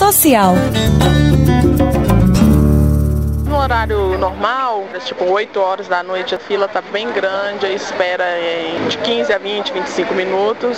Social. No horário normal, tipo 8 horas da noite, a fila está bem grande, a espera é de 15 a 20, 25 minutos.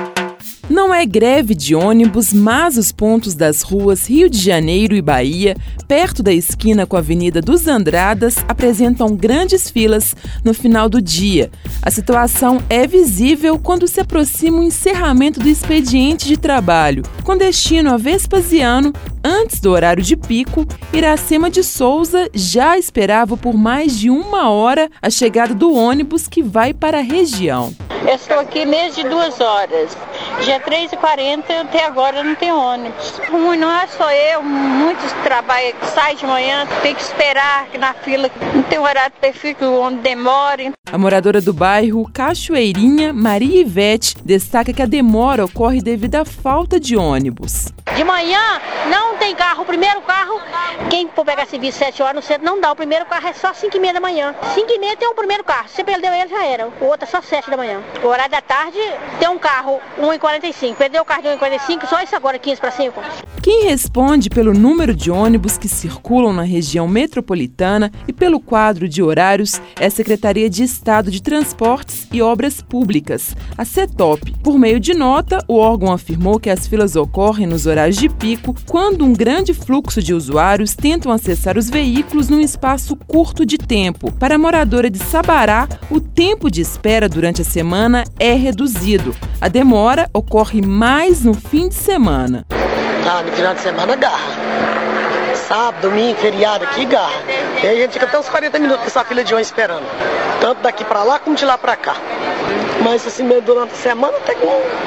Não é greve de ônibus, mas os pontos das ruas Rio de Janeiro e Bahia, perto da esquina com a Avenida dos Andradas, apresentam grandes filas no final do dia. A situação é visível quando se aproxima o encerramento do expediente de trabalho. Com destino a Vespasiano, antes do horário de pico, Iracema de Souza já esperava por mais de 1 hora a chegada do ônibus que vai para a região. Eu estou aqui desde 2 horas. Já 3h40 até agora não tem ônibus. Ruim não é só eu, muitos trabalham, saem de manhã, tem que esperar aqui na fila, não tem horário perfeito, o ônibus demora. A moradora do bairro Cachoeirinha, Maria Ivete, destaca que a demora ocorre devido à falta de ônibus. De manhã não tem carro, o primeiro carro, quem for pegar serviço 7 horas no centro não dá, o primeiro carro é só 5h30 da manhã. 5h30 tem o primeiro carro, se você perdeu ele já era, o outro é só 7 da manhã. O horário da tarde tem um carro 1h45, perdeu o carro de 1h45, só isso agora 15 para 5. Quem responde pelo número de ônibus que circulam na região metropolitana e pelo quadro de horários é a Secretaria de Estado de Transportes e Obras Públicas, a CETOP. Por meio de nota, o órgão afirmou que as filas ocorrem nos horários de pico quando um grande fluxo de usuários tentam acessar os veículos num espaço curto de tempo. Para a moradora de Sabará, o tempo de espera durante a semana é reduzido. A demora ocorre mais no fim de semana. No final de semana, garra. Sábado, domingo, feriado aqui, garra. E aí a gente fica até uns 40 minutos nessa fila de ônibus esperando. Tanto daqui pra lá como de lá pra cá. Mas assim, durante a semana até que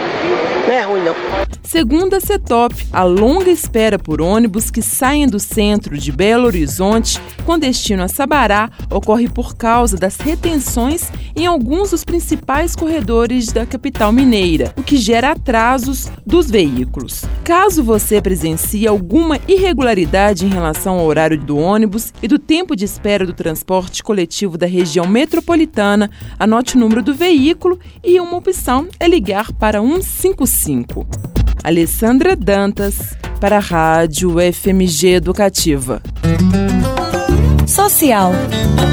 não é ruim, não. Segundo a CETOP, a longa espera por ônibus que saem do centro de Belo Horizonte com destino a Sabará ocorre por causa das retenções em alguns dos principais corredores da capital mineira, o que gera atrasos dos veículos. Caso você presencie alguma irregularidade em relação ao horário do ônibus e do tempo de espera do transporte coletivo da região metropolitana, anote o número do veículo e uma opção é ligar para 155. Alessandra Dantas, para a Rádio FMG Educativa. Social.